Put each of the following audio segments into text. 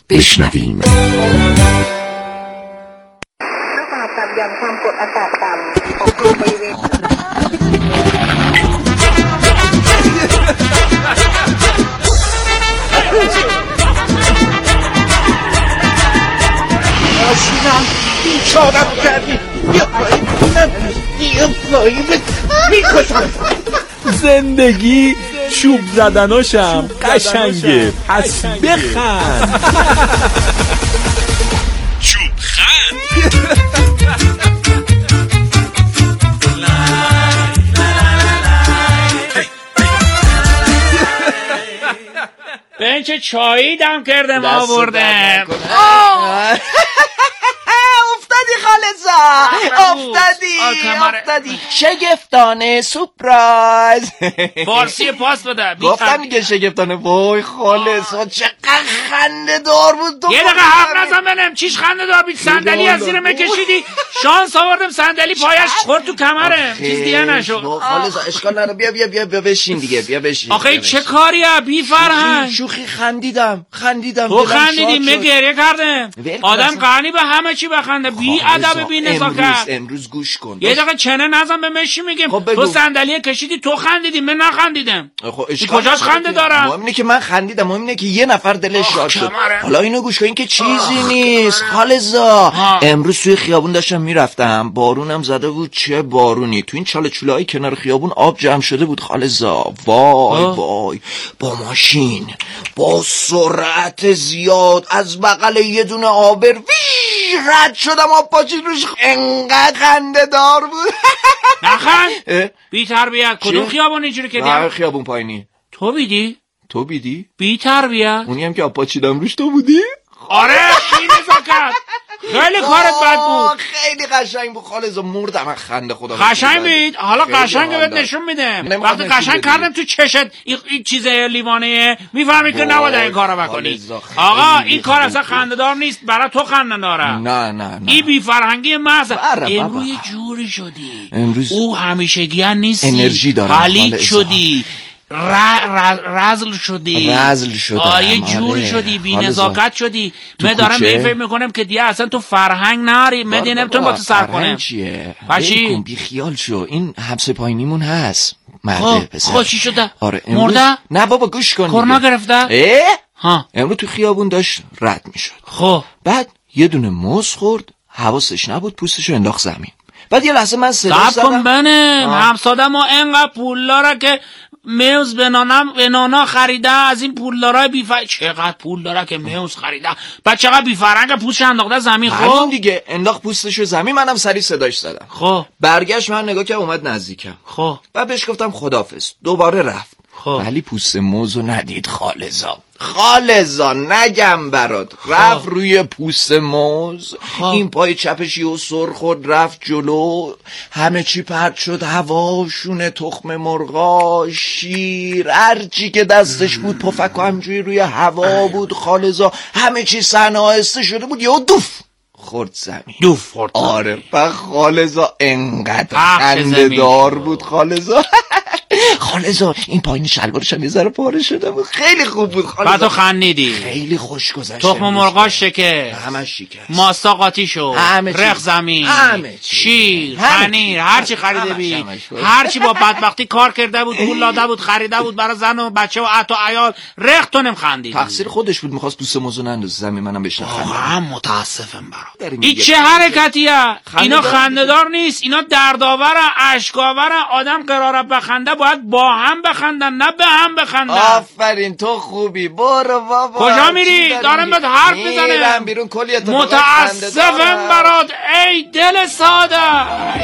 بشنویم. ความกดอากาศต่ำของกลุ่มบริเวณ آشینم بیچارم کردی. بیا پایین بیا پایین میکشم. زندگی چوب زدناشم قشنگه، پس بخند. چوب خند. بنچه چایی دم کردم آوردم. افتادی خالصا، افتادی شگفتانه سپرایز. فارسی پاس بده. گفتم دیگه شگفتانه. وای خالصا چقدر خنده دار بود. یه دقیقه حرف نزن بنم. چیش خنده دار بود؟ صندلی از زیر مکشیدی، شانس آوردم صندلی پایش خورد تو کمرم، چیز دیگه نشد. خالصا اشکال نداره. بیا بشین دیگه، بیا بشین. آخه چه کاریه بی فرهنگ؟ شوخی خندیدم. تو خندیدی، من گریه کردم. آدم قانی به همه چی بخنده، بی ادب بی نزاکت. امروز گوش کن. یه دقیقه چنه نزن به مشی میگم. تو صندلی کشیدی، تو خندیدی، من نخندیدم. کجاش خنده دارم؟ مهم اینه که من خندیدم، مهم اینه که یه نفر دلش شاد شد. حالا اینو گوش کن، این که چیزی نیست خالصا. امروز توی خیابون داشتم میرفتم، بارونم زده بود. چه بارونی! تو این چاله چوله‌های کنار خیابون آب جمع شده بود خالصا. وای با ماشین با سرعت زیاد از بغل یه دونه آبر رد شدم، آب پاچید روش. انقدر خنده دار بود. نخند بی تربیت. کدوم خیابون اینجوری که دیگه؟ خیابون پایینی. تو بیدی؟ بی تربیت. اونی هم که آب پاچیدم روش تو بودی؟ آره بی نزاکت. خیلی کارت بد بود. خیلی قشنگ بود خالصا. مردم از خنده. خدا قشنگ بود. حالا قشنگ بهت نشون میدم. وقتی قشنگ کردم تو چشت این چیز لیوانه، میفهمی که نباید این کارو بکنی. آقا این کار اصلا خنده‌دار نیست، برای تو خنده داره. نه این بی فرهنگی محض. امروز یه جوری شدی، او همیشگی نیستی، انرژی داره، حالیک شدی، رزل شدی. یه جوری شدی، بی نزاکت شدی. من دارم فکر میکنم که دیگه اصلا تو فرهنگ نری. من دیگه نمیتونم با تو سر کنم. چیه؟ باشی بی خیال شو. این حبس پایینیمون هست. مرده پسر. خوشی شده؟ آره. مرده؟ نه بابا گوش کن. کرونا گرفته؟ امروز تو خیابون داشت رد میشد. خب بعد یه دونه موز خورد، حواسش نبود، پوستشو انداخت زمین. بعد یه لحظه من صدا زدم. همساده ما انقدر پول داره که موز بنانا خریده. از این پولدارای بیفرنگ. چقدر پول داره که موز خریده. بعد چقدر بیفرنگ پوستش انداخته زمین. خب دیگه انداخت پوستشو زمین. منم سری صداش زدم. خب برگشت، من نگاه کردم، اومد نزدیکم. خب بعد بهش گفتم خداحافظ. دوباره رفت. خب ولی پوست موزو ندید خالصا نگم برات. رفت روی پوست موز. این پای چپش یهو سر خورد، رفت جلو. همه چی پرت شد هوا. شونه تخم مرغا، شیر، هرچی که دستش بود، پفک و همجوری روی هوا بود خالصا. همه چی صحنه آهسته شده بود، یهو دوف خورد زمین. آره. و خالصا انقدر خنده دار بود خالصا. خالصا این پایین شلوارش هم یه ذره پاره شده بود. خیلی خوب بود خالصا. بعد تو خندیدی. خیلی خوش گذشت. تخم مرغا شکر، همه شکر، ماستا قاطی شد، رخ زمین، شیر، پنیر، هرچی خریده بود، هرچی با بدبختی کار کرده بود، پول داده بود، خریده بود برای زن و بچه و حتی عیال، رخ تو نمیخندید. تقصیر خودش بود، میخواست پوست موزو نندازه زمین. منم بهش نخندیدم. واقعا متاسفم برات. این چه حرکتیه؟ اینا خنده‌دار نیست، اینا دردآوره، اشک‌آوره. آدم قراره بخنده باید با هم بخندن، نه به هم بخندن. آفرین تو خوبی. برو بابا. کجا میری؟ دارم بهت حرف میزنم. میرم بیرون. کلی اتفاقات متاسفم برات ای دل ساده. ای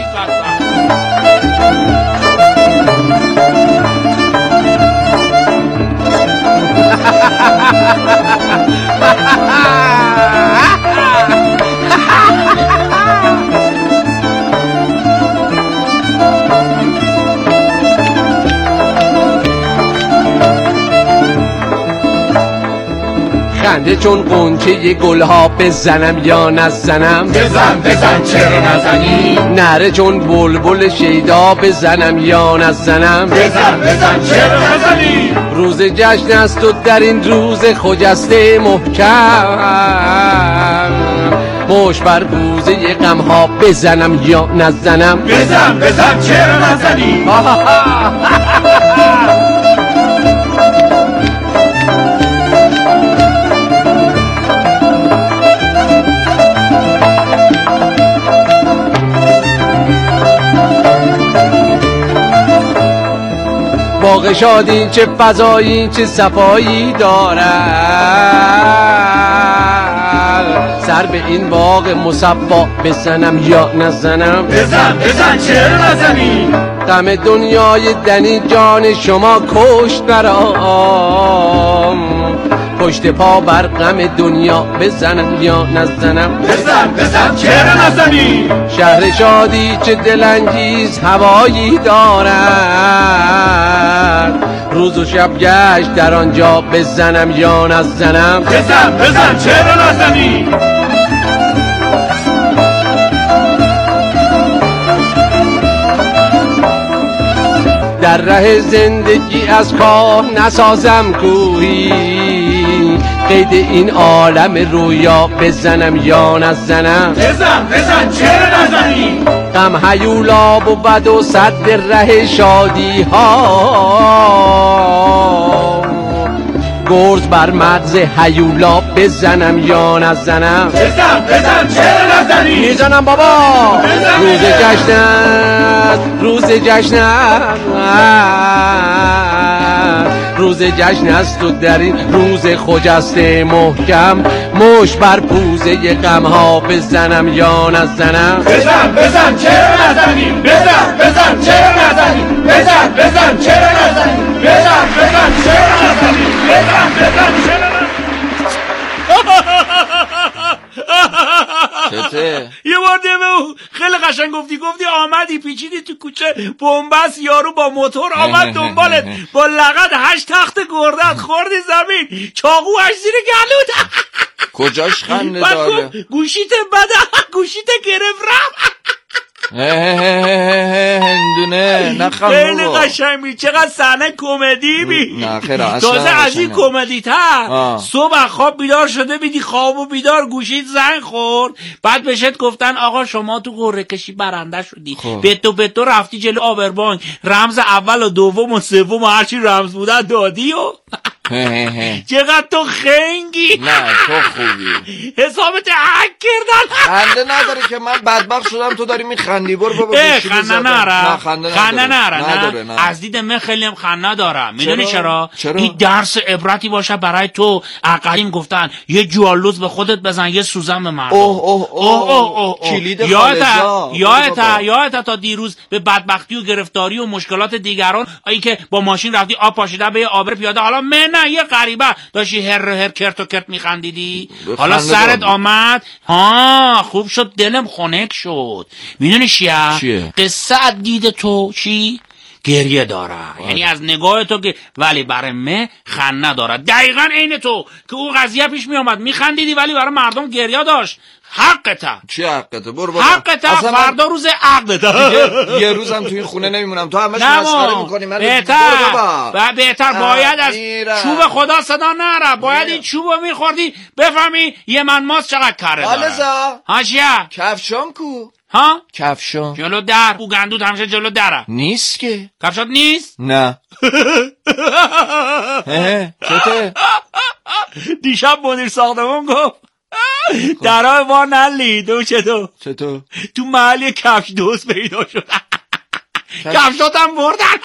خنده چون قنچه گلها بزنم یا نزنم؟ بزن چرا نزنی؟ نره چون بلبل شیدا بزنم یا نزنم؟ بزن چرا نزنی؟ روز جشن است و در این روز خجسته محکم مش بر بوزه غمها بزنم یا نزنم؟ بزن چرا نزنی؟ باغ شادی چه فضایی چه صفایی دارد، سر به این باغ مصفا بزنم یا نزنم؟ بزن چرا نزنی؟ غم دنیای دنی جان شما کشت برام، پشت پا بر غم دنیا بزنم یا نزنم؟ بزن چرا نزنی؟ شهر شادی چه دلانگیز هوایی دارد، روز و شب گشت در آنجا بزنم یا نزنم؟ بزن چرا نزنی؟ در ره زندگی از کاه نسازم کوهی، قید این عالم رویا بزنم یا نزنم؟ بزن چرا نزنی؟ غم هیولا بود و صد ره شادی ها، گرز بر مغز هیولا بزنم یا نزنم؟ بزن چرا نزنی؟ میزنم بابا. روز جشن است، روز جشن است، روز جشن است و در این روز خجسته محکم مش بر پوزه غمها بزنم یا نزنم؟ بزن چرا نزنی؟ بزن چرا نزنی؟ بزن چرا نزنی؟ بزن چرا نزنی؟ بزن چرا نزنی؟ چته؟ یه بار دیگه خیلی قشنگ گفتی آمدی پیچیدی تو کوچه بنبست، یارو با موتور آمد دنبالت با لغت 8 تخت گردت خوردی زمین، چاقوش زیر گلوت. کجاش خنده داره؟ گوشیت بده، گوشیت گرفت رفت. هندونه نخم خیلی قشنگ می، چقدر صحنه کمدی بی. نه خیلی اصلا تازه از این کمدی تا صبح خواب بیدار شده بیدی خواب و بیدار گوشید زنگ خورد، بعد بهشت گفتن آقا شما تو قرعه کشی برنده شدی، به تو رفتی جلو آبربانک، رمز اول و دوم و سوم و هرچی رمز بودن دادی و چقدر تو خنگی. نه تو خوبی، حسابت حک کردن. خنده نداره که من بدبخت شدم تو داری میخندی. برو بابا خنده نره. خنده نداره. نه. از دید من خیلی هم خنده دارم. میدونی چرا؟ این درس عبرتی باشه برای تو. قدیم گفتن یه جوالوز به خودت بزن یه سوزن به مردم. اوه کلید یادت تا دیروز به بدبختی و گرفتاری و مشکلات دیگران ای که با ماشین رفتی آب پاشیده به آبر پیاده، حالا من نه یه غریبه داشتی هر کرت و کرت میخندیدی، حالا سرت آمد خوب شد، دلم خنک شد. میدونی چیه؟ قصه دید تو چی؟ گریه داره. یعنی از نگاه تو که، ولی برای من خنده داره. دقیقاً عین تو که اون قضیه پیش می اومد میخندیدی ولی برای مردم گریه داشت. حقته. چی حقته؟ برو حقته. فردا روز عقدته. یه روزم تو این خونه نمیمونم، تو همش مسخره میکنی من. بهتر باید از چوب خدا صدا نره، باید این چوبو میخوردی بفهمی یه من ماست چقدر کاره داره. حالزا چیه؟ کفشام کو؟ کفشام جلو در. بوگندود همیشه جلو دره. نیست که. کفشات نیست؟ نه. چطه؟ دیشب مدیر ساختمون گفت درای ما نلیدو. چطور؟ تو محل کفش دوست پیدا شد. کفشاتم بردن.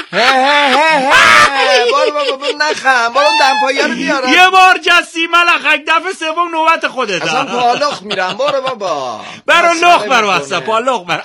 برو نخم، برو دمپایه رو بیارم. یه بار جسی ملخک، دفعه سوم نوبت خودت. اصلا پالخ میرم. برو بابا برو لخ برو اصلا پالخ برو.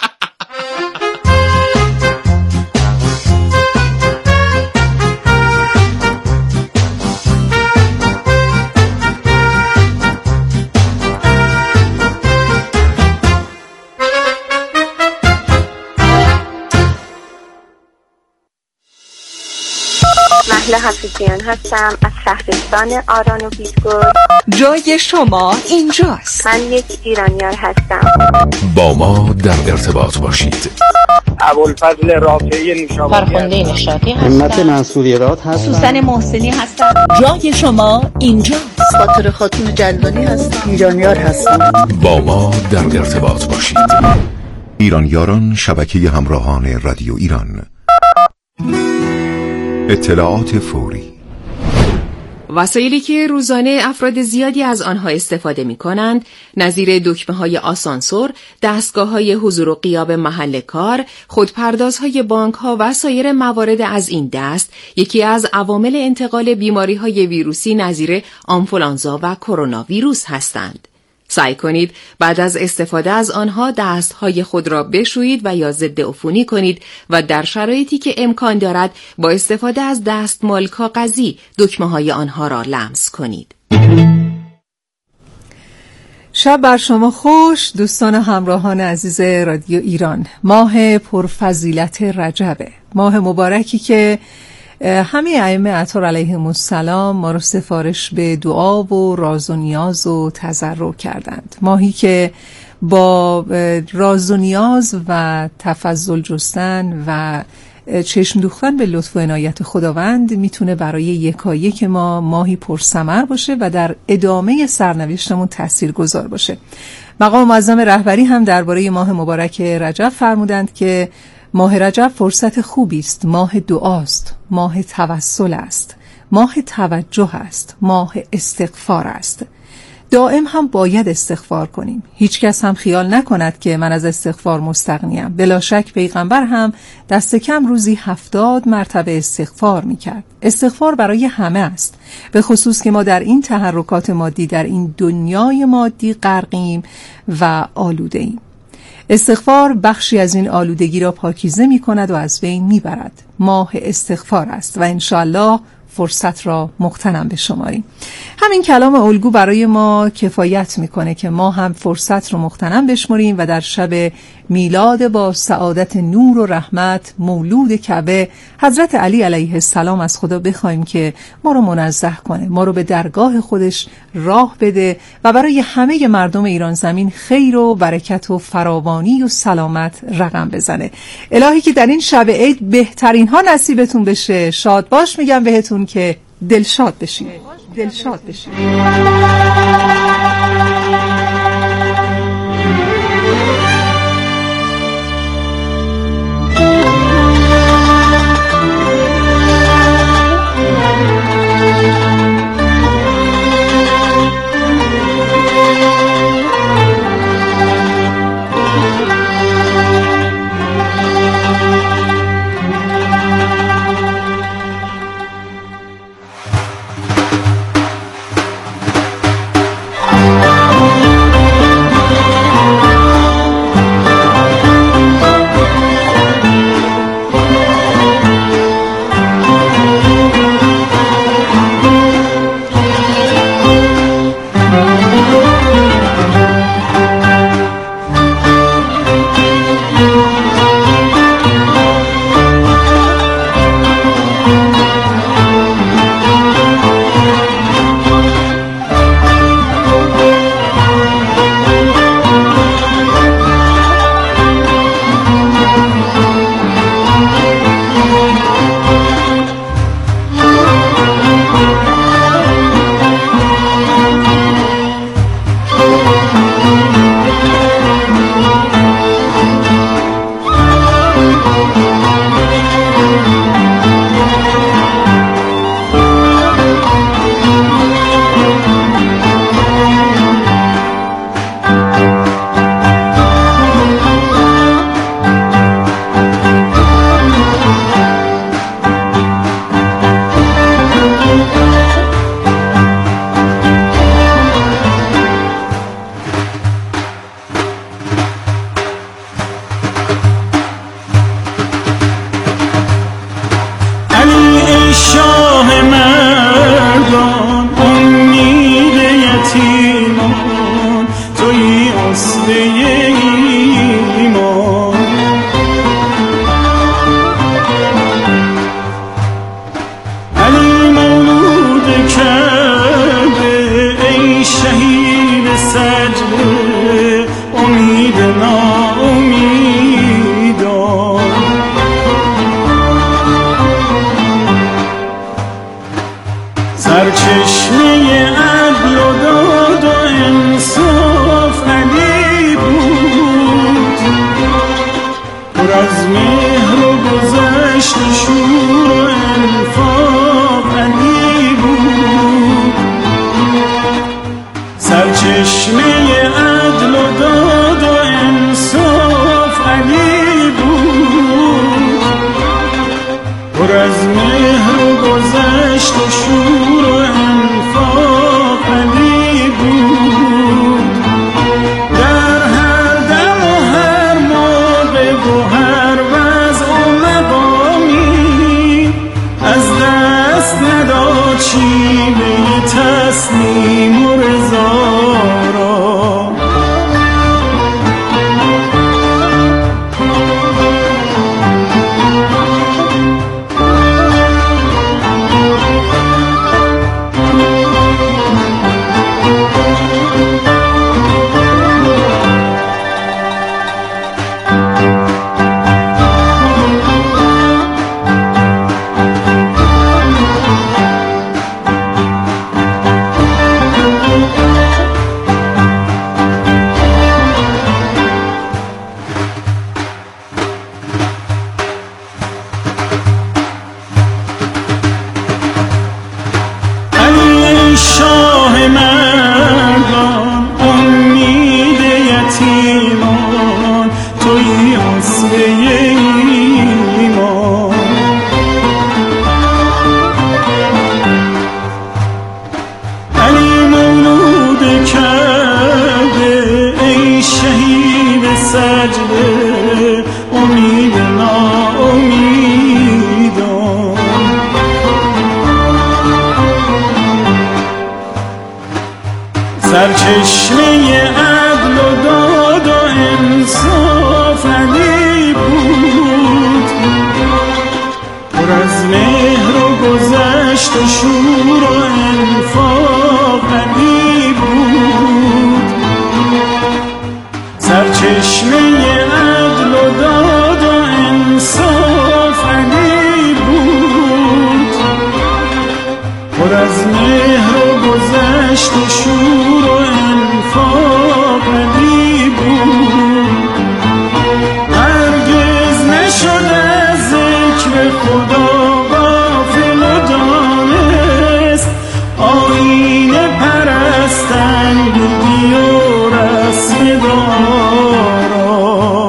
محله حفیظیان هستم از شهرستان آران و بیدگل. جای شما اینجاست. من یک ایرانیار هستم. با ما در ارتباط باشید. ابوالفضل رافعی نوشابادی، فرخنده نشاطی هستم. همت منصوریرات هستم. سوسن محسنی هستم. جای شما اینجاست. خاطر خاتون جلانی هستم. ایرانیار هستم. با ما در ارتباط باشید. ایرانیاران، شبکه همراهان رادیو ایران. اطلاعات فوری. وسایلی که روزانه افراد زیادی از آنها استفاده می کنند، نظیر دکمه‌های آسانسور، دستگاه‌های حضور و غیاب محل کار، خودپردازهای بانک‌ها و سایر موارد از این دست، یکی از عوامل انتقال بیماری‌های ویروسی نظیر آنفولانزا و کرونا ویروس هستند. سعی کنید بعد از استفاده از آنها دستهای خود را بشویید و یا ضد عفونی کنید و در شرایطی که امکان دارد با استفاده از دستمال کاغذی دکمه‌های آنها را لمس کنید. شب بر شما خوش دوستان همراهان عزیز رادیو ایران. ماه پرفضیلت رجبه، ماه مبارکی که همه ائمه اطهار علیهم السلام ما رو سفارش به دعا و راز و نیاز و تضرع کردند. ماهی که با راز و نیاز و تفضل جستن و چشم دوختن به لطف و عنایت خداوند میتونه برای یکایک ما ماهی پرثمر باشه و در ادامه سرنوشتمون تاثیرگذار باشه. مقام معظم رهبری هم درباره ماه مبارک رجب فرمودند که ماه رجب فرصت خوبی است، ماه دعاست، ماه توسل است، ماه توجه است، ماه استغفار است. دائم هم باید استغفار کنیم. هیچ کس هم خیال نکند که من از استغفار مستغنیم. بلا شک پیغمبر هم دست کم روزی 70 مرتبه استغفار میکرد. استغفار برای همه است، به خصوص که ما در این تحرکات مادی، در این دنیای مادی غرقیم و آلوده ایم. استغفار بخشی از این آلودگی را پاکیزه می کند و از بین می برد. ماه استغفار است و انشاءالله فرصت را مغتنم بشماریم. همین کلام الگو برای ما کفایت میکنه که ما هم فرصت رو مغتنم بشماریم و در شب میلاد با سعادت نور و رحمت مولود کعبه حضرت علی علیه السلام از خدا بخوایم که ما رو منزه کنه، ما رو به درگاه خودش راه بده و برای همه مردم ایران زمین خیر و برکت و فراوانی و سلامت رقم بزنه. الهی که در این شب عید بهترین ها نصیبتون بشه. شاد باش میگم بهتون که دلشاد بشین. دلشاد بشین. سرچشمه عدل و داد و انصاف علی بود، پر از مهر و گذشت شور و انفاق علی بود. سرچشمه عدل و داد و انصاف علی بود، پر از مهر و گذشت و شور و انفاق علی بود. در هر دم و هر موقع و هر وضع و مقامی از دست نداد شیوه تسلیم و رضا را. شاه مردان امید یتیمان توی اصل ایمان. علی مولود کرده ای شهید سجده امید ناامیدان. سرچشمه عدل و داد و انصاف علی بود، پر از مهر و گذشت و شور و انفاق علی بود. سرچشمه عدل و داد و انصاف علی بود، پر از مهر و گذشت و شور و انفاق علی بود. هرگز نشد از ذکر خدا غافل و دانست آیین پرستندگی و رسم دارا.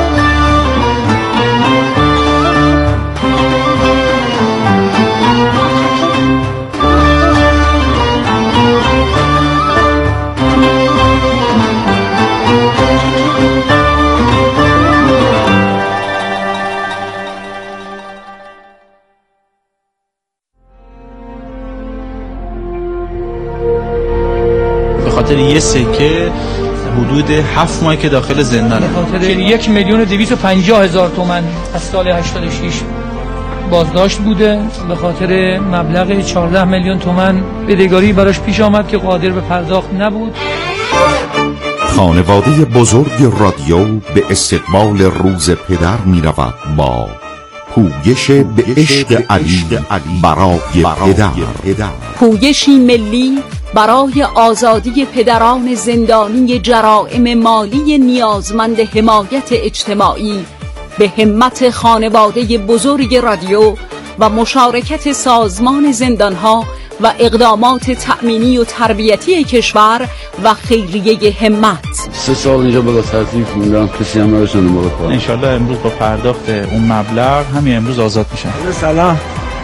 یه سکه حدود 7 ماه که داخل زندانه. به خاطر 1,250,000 تومان از سال 86 بازداشت بوده. به خاطر مبلغ 14 میلیون تومان بدهکاری براش پیش آمد که قادر به پرداخت نبود. خانواده بزرگ رادیو به استقبال روز پدر می رود با پویش به عشق علی برای پدر. پویشی ملی برای آزادی پدران زندانی جرائم مالی نیازمند حمایت اجتماعی به همت خانواده بزرگ رادیو و مشارکت سازمان زندانها و اقدامات تأمینی و تربیتی کشور و خیریه همت. 3 سال اینجا بلا ترتیب موندم، کسی هم نداشتن موقع کار. انشالله امروز با پرداخت اون مبلغ همین امروز آزاد میشن. سلام.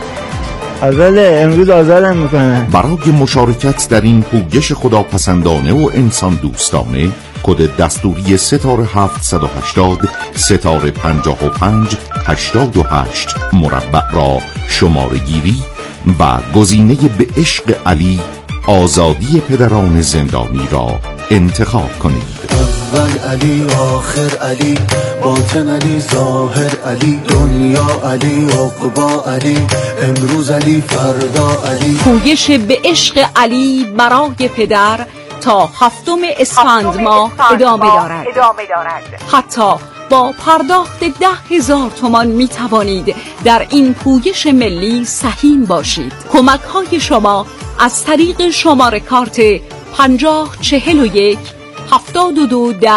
امروز آزادم میکنن. برای مشارکت در این پویش خداپسندانه و انسان دوستانه کد دستوری ستاره 780 ستاره 55 88 مربع را شماره گیری و گزینه به عشق علی آزادی پدران زندانی را انتخاب کنید. اول علی آخر علی باطن علی ظاهر علی دنیا علی عقبا علی امروز علی فردا علی. پویش به عشق علی برای پدر تا 7 اسفند ماه ادامه دارد. حتی با پرداخت 10,000 تومان می توانید در این پویش ملی سهیم باشید. کمک های شما از طریق شماره کارت 5041 7210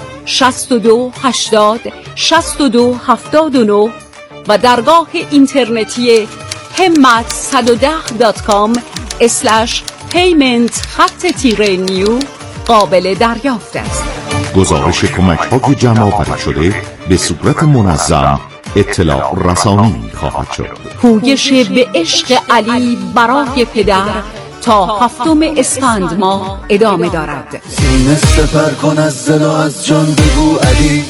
6280 6279 و درگاه اینترنتی himmat110.com/payment_new قابل دریافت است. گزارش کمک‌های جمع‌آوری شده به صورت منظم اطلاع رسانی خواهد شد. پویش به عشق علی برای پدر تا 7 اسفند ماه ادامه دارد. سینه سپر کن از دل و از جان بگو علی.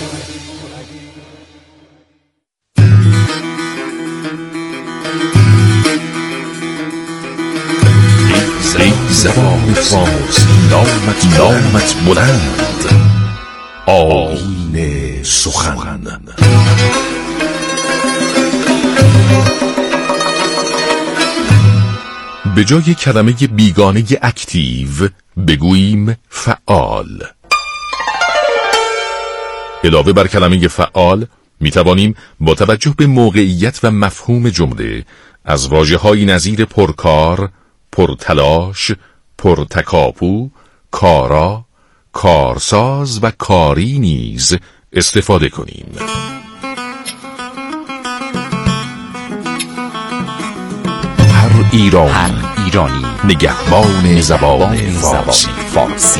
زبان فارسی نامت بلند، آیین سخن. به جای کلمه بیگانه اکتیو بگوییم فعال. علاوه بر کلمه فعال می توانیم با توجه به موقعیت و مفهوم جمله از واژه‌هایی نظیر پرکار، پرتلاش، پرتکاپو، کارا، کارساز و کاری نیز استفاده کنیم. هر ایرانی نگهبان زبان فارسی.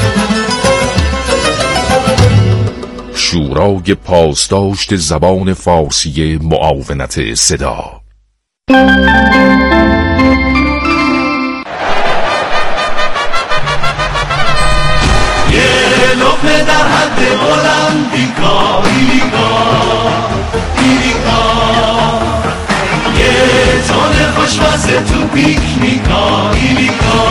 شورای پاسداشت زبان فارسی معاونت صدا. لقمه در حد بلندیکا ایریکا یه جان خوشمزه تو پیکنیکا ایریکا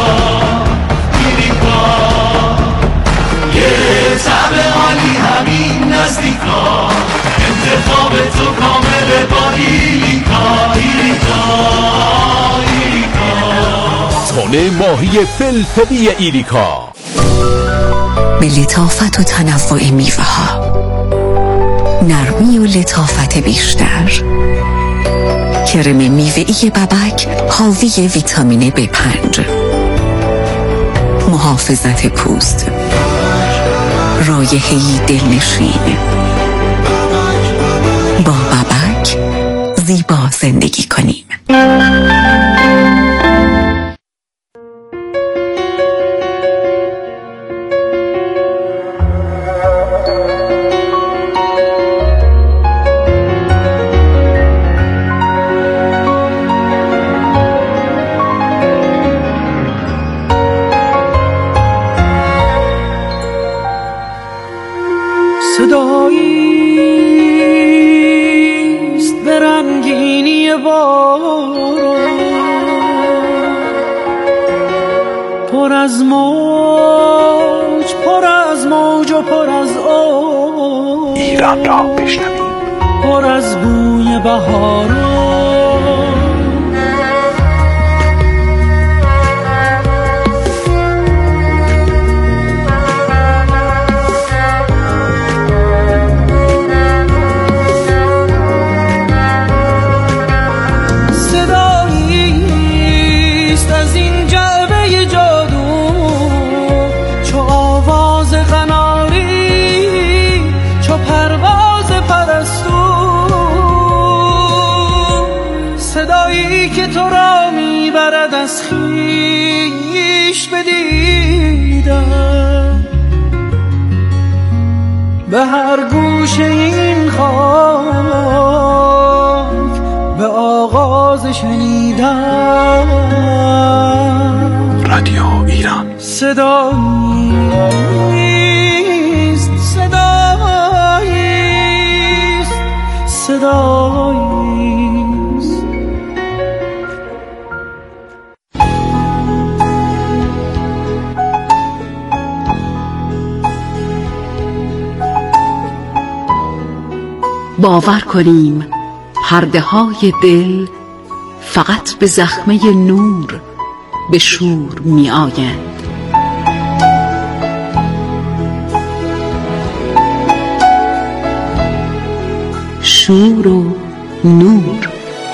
یه طعم عالی همین نزدیکا انتخاب تو کامل با ایریکا تن ماهی فلفلی ایریکا به لطافت و تنوع میوه ها، نرمی و لطافت بیشتر، کرم میوه‌ای ببک حاوی ویتامین B5، محافظت پوست، رایحه‌ای دلنشین. با ببک زیبا زندگی کنیم. صداییست به رنگینی باران، پر از موج و پر از آب، ایران را بشنویم. پر از بوی بهاران. از خویش بدیدم، به هر گوشه این خاک به آغاز شنیدم. رادیو ایران صداییست باور کنیم پرده های دل فقط به زخمه نور به شور می آیند. شور و نور.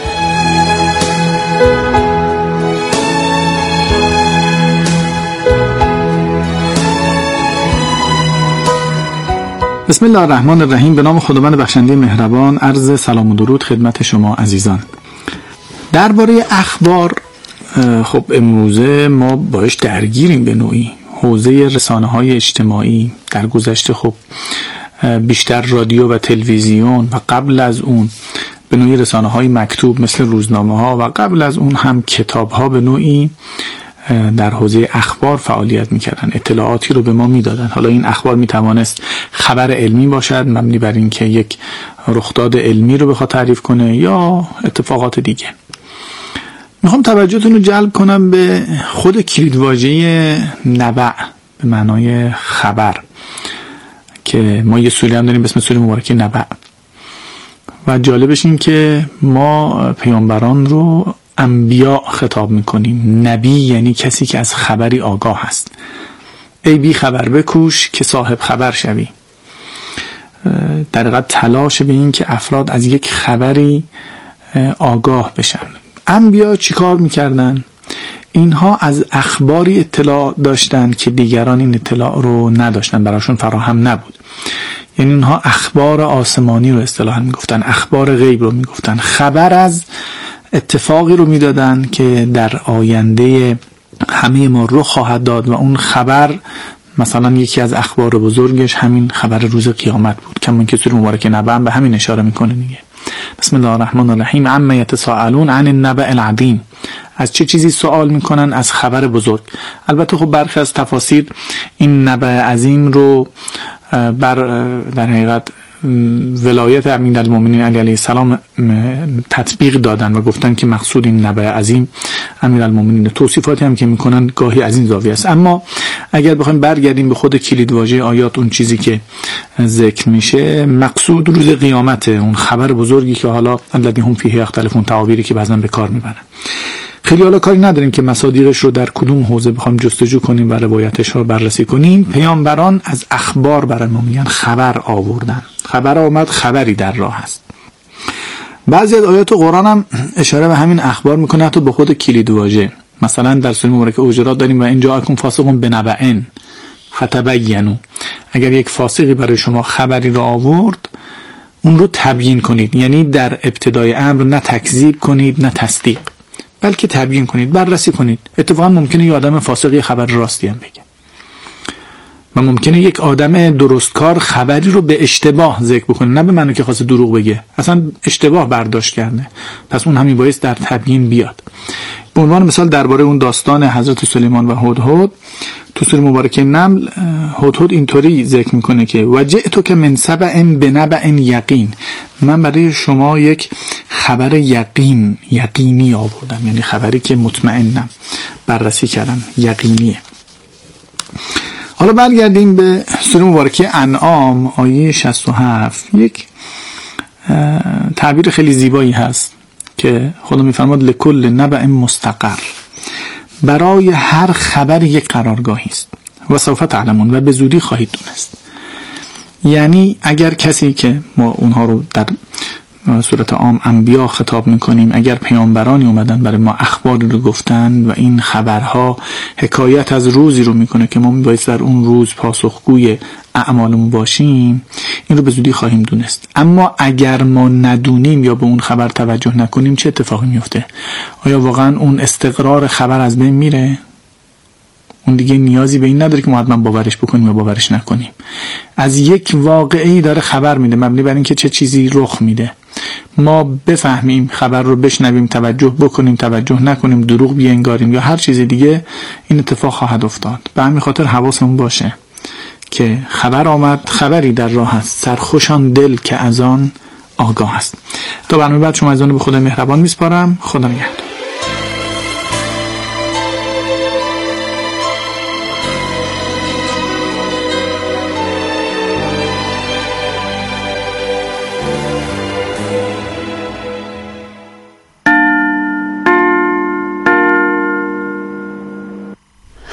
بسم الله الرحمن الرحیم. به نام خداوند بخشنده مهربان. عرض سلام و درود خدمت شما عزیزان. درباره اخبار، خب امروزه ما باش درگیریم به نوعی. حوزه رسانه‌های اجتماعی در گذشته خب بیشتر رادیو و تلویزیون و قبل از اون به نوعی رسانه‌های مکتوب مثل روزنامه‌ها و قبل از اون هم کتاب‌ها به نوعی در حوزه اخبار فعالیت می‌کردن، اطلاعاتی رو به ما میدادن. حالا این اخبار میتوانست خبر علمی باشد مبنی بر اینکه یک رخداد علمی رو بخواد تعریف کنه یا اتفاقات دیگه. میخوام توجهتون رو جلب کنم به خود کلیدواژه نبع به معنای خبر که ما یه سوره هم داریم به اسم سوره مبارکه نبع و جالبش این که ما پیامبران رو انبیا خطاب میکنیم. نبی یعنی کسی که از خبری آگاه هست. ای بی خبر بکوش که صاحب خبر شوی. در حقیقت تلاش به این که افراد از یک خبری آگاه بشن. انبیا چی کار میکردن؟ اینها از اخباری اطلاع داشتن که دیگران این اطلاع رو نداشتن، براشون فراهم نبود. یعنی اینها اخبار آسمانی رو اصطلاحاً میگفتن، اخبار غیب رو میگفتن، خبر از اتفاقی رو میدادن که در آینده همه ما رخ خواهد داد و اون خبر مثلا یکی از اخبار بزرگش همین خبر روز قیامت بود. کما که سوره مبارکه نبع به همین اشاره میکنه دیگه. بسم الله الرحمن الرحیم. عما یتساءلون عن النبأ العظیم. از چه چیزی سوال میکنن؟ از خبر بزرگ. البته خب برخی از تفاسیر این نبأ عظیم رو در حقیقت ولایت امیرالمومنین علی علیه السلام تطبیق دادن و گفتن که مقصود این نبأ عظیم امیرالمومنین. توصیفاتی هم که میکنن گاهی از این زاویه است. اما اگر بخوایم برگردیم به خود کلیدواژه آیات، اون چیزی که ذکر میشه مقصود روز قیامت، اون خبر بزرگی که حالا الذی هم فیه یختلفون، تعابیری که بعضا به کار میبرن. خیلی حالا کاری نداریم که مصادیقش رو در کدوم حوزه بخوایم جستجو کنیم و روایتش رو بررسی کنیم. پیامبران از اخبار برای ما میگن خبر آوردن. خبر آمد، خبری در راه است. بعضی از آیات قرآن هم اشاره به همین اخبار میکنه، حتی به خود کلیدواژه. مثلا در سوره مبارکه حجرات داریم و اینجا اکون فاسقون بنبأ فتبینوا. اگر یک فاسقی برای شما خبری را آورد اون رو تبیین کنید. یعنی در ابتدای امر نه تکذیب کنید نه تصدیق، بلکه تبیین کنید، بررسی کنید. اتفاقا ممکنه یک آدم فاسقی خبر راستی هم بگه و ممکنه یک آدم درستکار خبری رو به اشتباه ذکر بکنه، نه به معنی که خواسته دروغ بگه، اصلا اشتباه برداشت کرده. پس اون همین باعث در تبیین بیاد. به عنوان مثال درباره اون داستان حضرت سلیمان و هدهد تو سوره مبارکه نمل، هدهد اینطوری ذکر میکنه که وجئتک من سبأ بنبأ یقین. من برای شما یک خبر یقینی آوردم، یعنی خبری که مطمئنم، بررسی کردم، یقینیه. حالا برگردیم به سوره مبارکه انعام آیه 67. یک تعبیر خیلی زیبایی هست که خدا میفرماد لکل نبأ مستقر. برای هر خبر یک قرارگاهی است و سوف تعلمون، و به زودی خواهید دونست. یعنی اگر کسی که ما اونها رو در صورت عام انبیا خطاب میکنیم، اگر پیامبرانی اومدن برای ما اخباری رو گفتن و این خبرها حکایت از روزی رو میکنه که ما میباید در اون روز پاسخگوی اعمالمون باشیم، این رو به زودی خواهیم دونست. اما اگر ما ندونیم یا به اون خبر توجه نکنیم چه اتفاقی میفته؟ آیا واقعا اون استقرار خبر از بین میره؟ اون دیگه نیازی به این نداره که ما حتما باورش بکنیم یا باورش نکنیم. از یک واقعی داره خبر میده مبنی بر اینکه چه چیزی رخ میده. ما بفهمیم، خبر رو بشنویم، توجه بکنیم، توجه نکنیم، دروغ بینگاریم یا هر چیز دیگه، این اتفاق خواهد افتاد. به همین خاطر حواسمون باشه که خبر آمد، خبری در راه است، سرخوشان دل که از آن آگاه است. تا برنامه بعد شما عزیزان به خدا مهربان میسپارم. خدا نگهدار.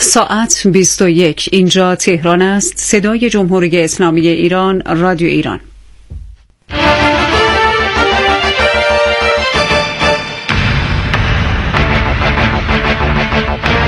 ساعت 21. اینجا تهران است. صدای جمهوری اسلامی ایران، رادیو ایران.